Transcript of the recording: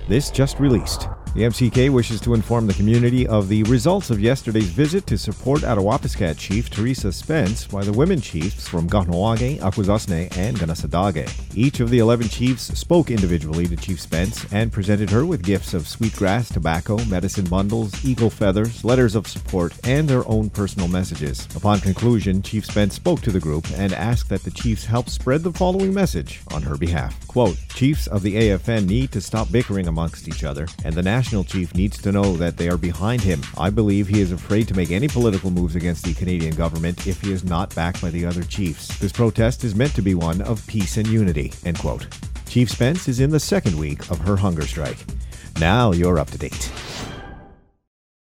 This just released. The MCK wishes to inform the community of the results of yesterday's visit to support Attawapiskat Chief Teresa Spence by the women chiefs from Kahnawake, Akwesasne, and Kanasadage. Each of the 11 chiefs spoke individually to Chief Spence and presented her with gifts of sweetgrass, tobacco, medicine bundles, eagle feathers, letters of support, and their own personal messages. Upon conclusion, Chief Spence spoke to the group and asked that the chiefs help spread the following message on her behalf. Quote, "Chiefs of the AFN need to stop bickering amongst each other, and the national chief needs to know that they are behind him. I believe he is afraid to make any political moves against the Canadian government if he is not backed by the other chiefs. This protest is meant to be one of peace and unity." End quote. Chief Spence is in the second week of her hunger strike. Now you're up to date.